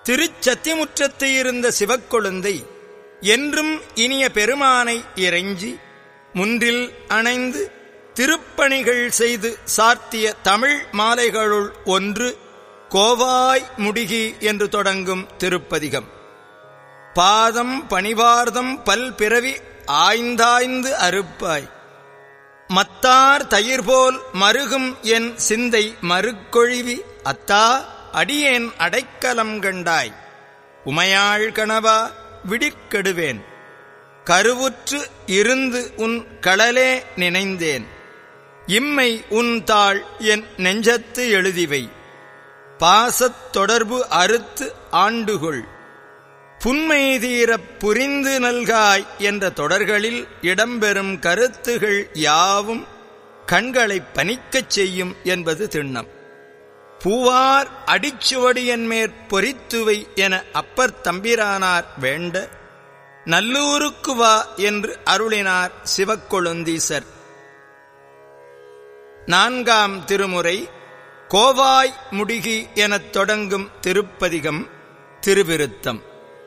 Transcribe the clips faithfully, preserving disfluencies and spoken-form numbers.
திருச்சத்திமுற்றத்து இருந்த சிவக்கொழுந்தை என்றும் இனிய பெருமானை இறைஞ்சி முன்றில் அணைந்து திருப்பணிகள் செய்து சார்த்திய தமிழ் மாலைகளுள் ஒன்று கோவாய் முடிகி என்று தொடங்கும் திருப்பதிகம். பாதம் பணிவார்தம் பல் பிறவி ஆய்ந்தாய்ந்து அறுப்பாய், மத்தார் தயிர்போல் மருகும் என் சிந்தை மறுக்கொழிவி அத்தா அடியேன் அடைக்கலம் கண்டாய், உமையாள் கணவா விடிக்கெடுவேன், கருவுற்று இருந்து உன் களலே நினைந்தேன், இம்மை உன் தாள் என் நெஞ்சத்து எழுதிவை, பாசத் தொடர்பு அறுத்து ஆண்டுகொள், புன்மை தீரப் புரிந்து நல்காய் என்ற தொடர்களில் இடம்பெறும் கருத்துகள் யாவும் கண்களை பனிக்கச் செய்யும் என்பது திண்ணம். பூவார் அடிச்சுவடியன் மேற் பொறித்துவை என அப்பர் தம்பிரானார் வேண்ட நல்லூருக்கு வா என்று அருளினார் சிவக்கொழுந்தீசர். நான்காம் திருமுறை கோவாய் முடிகி எனத் தொடங்கும் திருப்பதிகம் திருவிருத்தம்.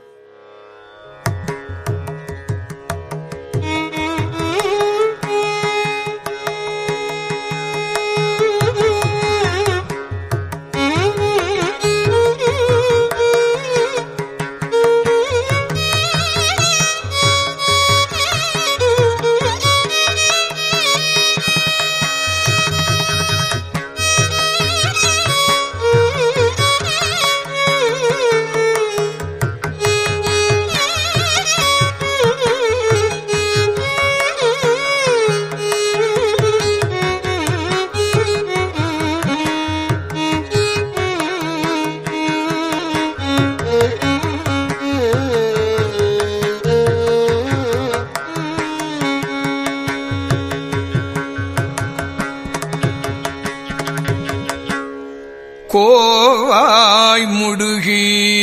கோவாய் முடுகி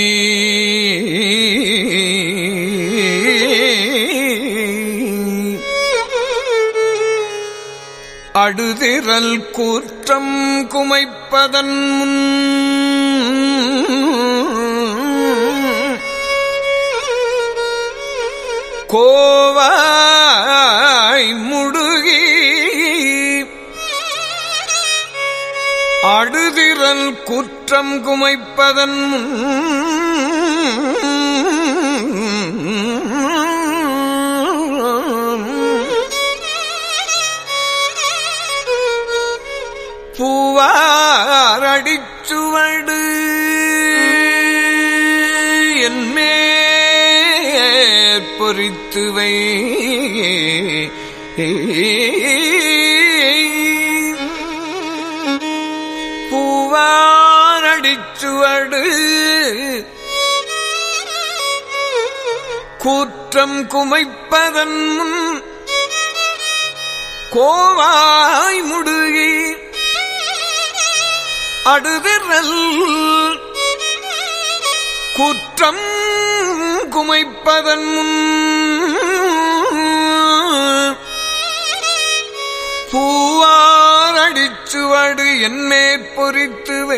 அடுதிரல் கூற்றம் குமைப்பதன் முன் கோவாய் முடுகி அடுதிரல் குற்றம் குமைப்பதன் பூவாரடிச்சுவடு என்மேற் பொறித்துவை பூவாரடிச்சுவடு கூற்றம் குமைப்பதன் முன் கோவாய் முடுகி அடுதிரல் கூற்றம் குமைப்பதன் முன் பூவாரடிச்சுவடு என்மேற் பொறித்துவை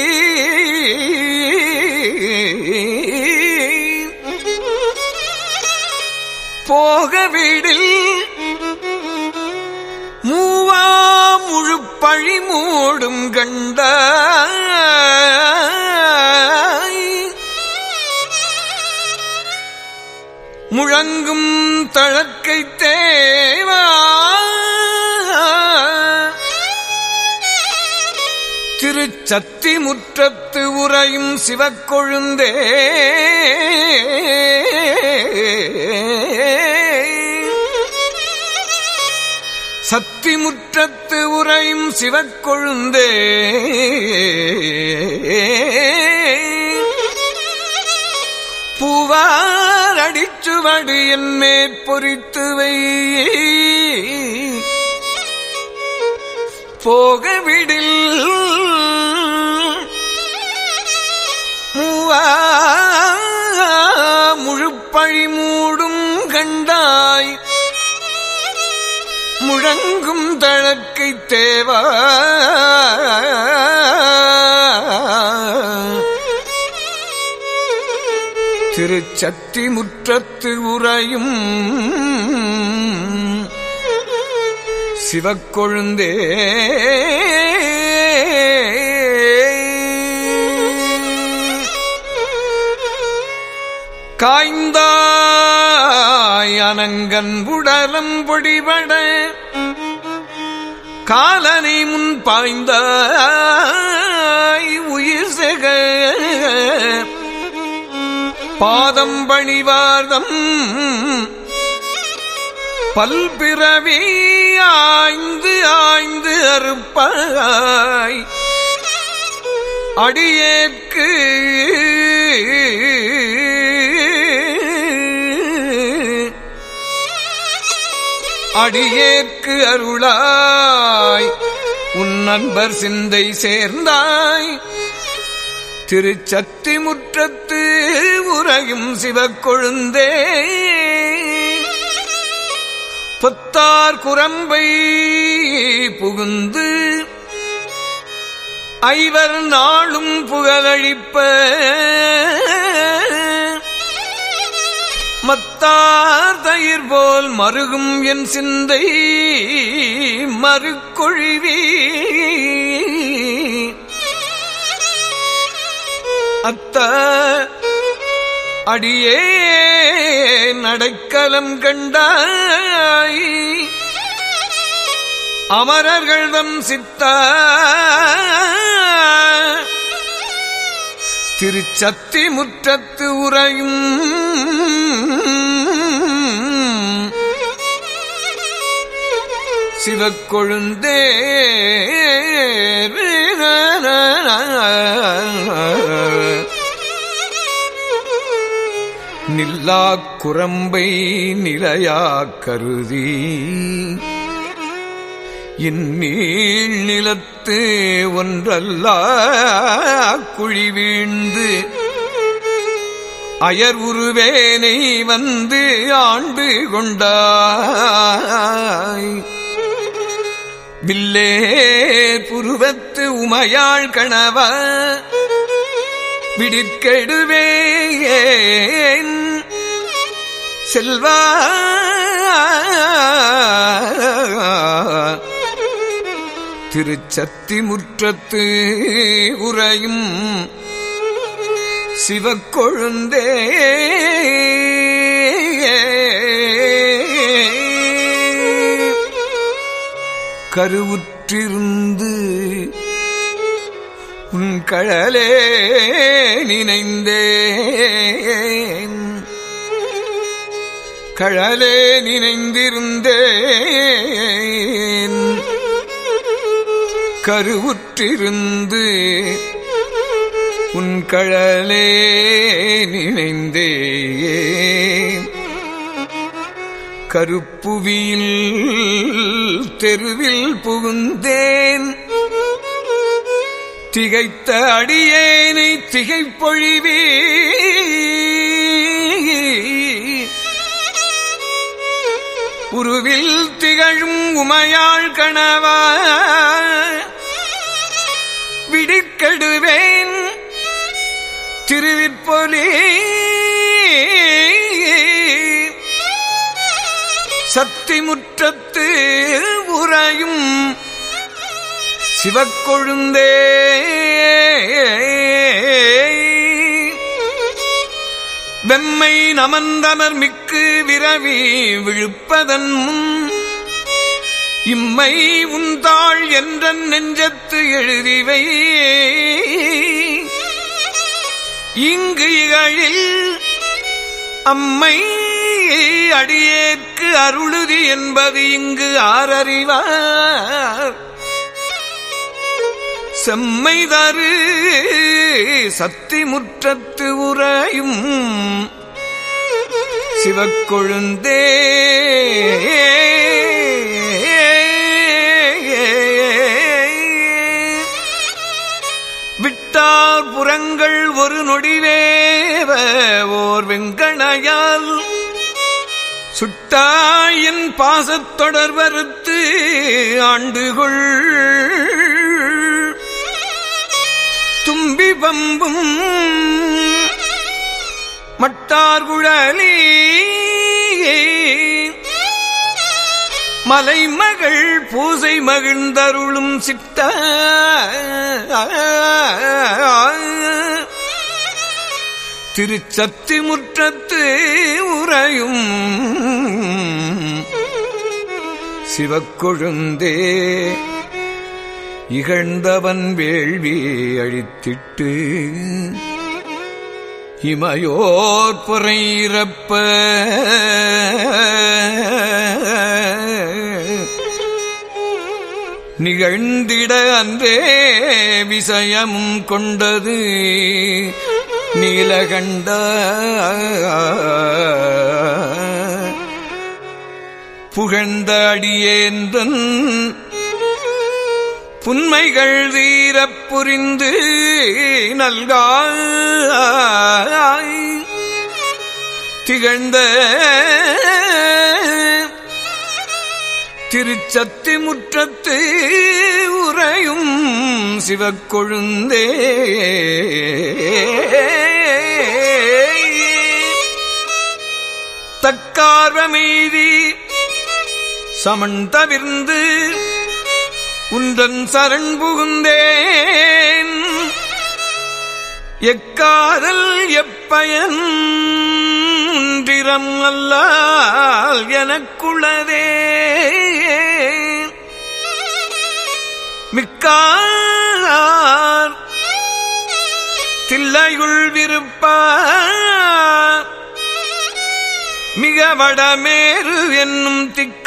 போகவிடில் மூவா முழு பழி மூடும் கண்டாய், முழங்கும் தழக்கை தேவா திருச்சத்திமுற்றத்து உறையும் சிவக்கொழுந்தே, சத்திமுற்றத்து உறையும் சிவக்கொழுந்தே, பூவாரடிச்சுவடு என்மேற் பொறித்துவை போகவிடில் மூவா முழுப்பழி மூடும் கண்டாய், முழங்கும் தழக்கை தேவா திருச்சத்தி முற்றத்து உறையும் சிவக்கொழுந்தே காய்ந்தாய் அனங்கன் உடலம் பொடிபட காலனை முன் பாய்ந்தாய் உயிர் செக பாதம் பணிவார்தம் பல்பிறவி ஆய்ந்து ஆய்ந்து அறுப்பாய் அடியேற்கு அடியேற்கு அருளாய் உன் நண்பர் சிந்தை சேர்ந்தாய் திருச்சத்தி முற்றத்து உறையும் சிவக்கொழுந்தே பொத்தார் குரம்பை புகுந்து ஐவர் நாளும் புகழழிப்ப மத்தார் தயிர் போல் மருகும் என் சிந்தை மறுக்கொழிவி அத்த அடியே நடைக்கலம் கண்டாய் அமரர்கள்தம் சித்த திருச்சத்தி முற்றத்து உறையும் சிவக்கொழுந்தே நில்லாக் குரம்பை நிலையாக் கருதி இந்நீள் நிலத்து ஒன்றல்ல குழி வீழ்ந்து அயர் உருவேனை வந்து ஆண்டு கொண்டாய் வில்லே புருவத்து உமையாள் கணவ விடிற்கெடுவேன் செல்வா திருச்சத்தி முற்றத்து உறையும் சிவக்கொழுந்தே கருவுற்றிருந்து உன் கழலே நினைந்தேன் கழலே நினைந்திருந்தேன் கருவுற்றிருந்து உன் கழலே நினைந்தேன் கருப்புவியில் தெருவில் புகுந்தேன் திகைத்த அடியேனை திகைப்பொழிவே உருவில் திகழும் உமையாள் கணவா விடிக்கெடுவேன் திருவிற்பொலி சத்தி முற்றத்து உறையும் சிவக்கொழுந்தே வெம்மை நமந்தனர் மிக்கு விரவி விழுப்பதன் முன் இம்மை உந்தாள் என்ற நெஞ்சத்து எழுதிவை இங்கு இகழில் அம்மை அடியேற்கு அருளுதி என்பது இங்கு ஆரறிவார் செம்மைதரு சத்தி முற்றத்து உறையும் சிவக்கொழுந்தே விட்டார் புறங்கள் ஒரு நொடிவேவ ஓர் வெங்கணையால் சுட்டாயின் பாசத்தொடர் வறுத்து ஆண்டுகொள் தும்பி பம்பும் மட்டார்குழலி மலைமகள் பூசை மகிழ்ந்தருளும் சித்த திருச்சத்தி முற்றத்து உறையும் சிவக்கொழுந்தே இகழ்ந்தவன் வேள்வி அழித்திட்டு இமையோர் பொறையிறப்ப நிகழ்ந்திட அன்றே விசயமும் கொண்டது நீலகண்ட புகழ்ந்த அடியேன்றன் புன்மைகள் தீரப் புரிந்து நல்காய் திகழ்ந்த திருச்சத்தி முற்றத்து உறையும் சிவக்கொழுந்தே தக்கார்வமீதி சமன் தவிர்ந்து உன்றன் சரண் புகுந்தேன் எக்காதல் எப்பயன் திறம் அல்லால் எனக்குள்ளதே மிக்கார் தில்லையுள் விருப்பார் மிக வடமேறு என்னும் திக்க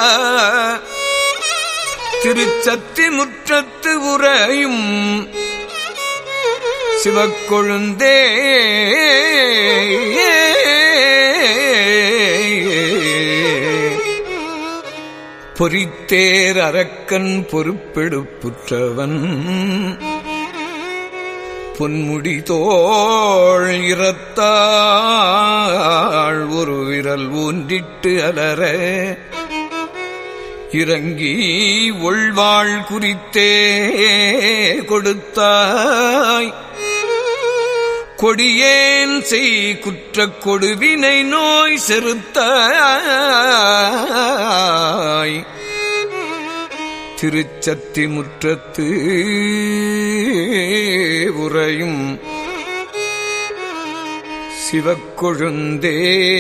திருச்சத்தி முற்றத்து உறையும் சிவக்கொழுந்தே பொறித்தேர் அரக்கன் பொறுப்பெடுப்புற்றவன் பொன்முடி தோள் இரத்தாள் ஒரு விரல் ஊன்றிட்டு அலற இறங்கி ஒள்வாள் குறித்தே கொடுத்தாய் கொடியேன் செய் குற்றக் கொடுவினை நோய் செறுத்தாய் திருச்சத்தி முற்றத்து உறையும் சிவக்கொழுந்தே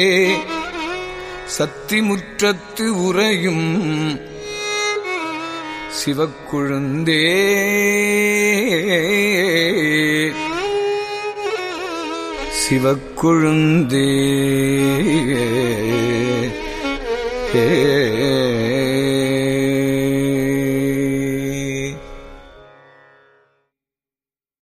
சத்திமுற்றத்து உறையும் சிவக்கொழுந்தே சிவக்கொழுந்தே ஏ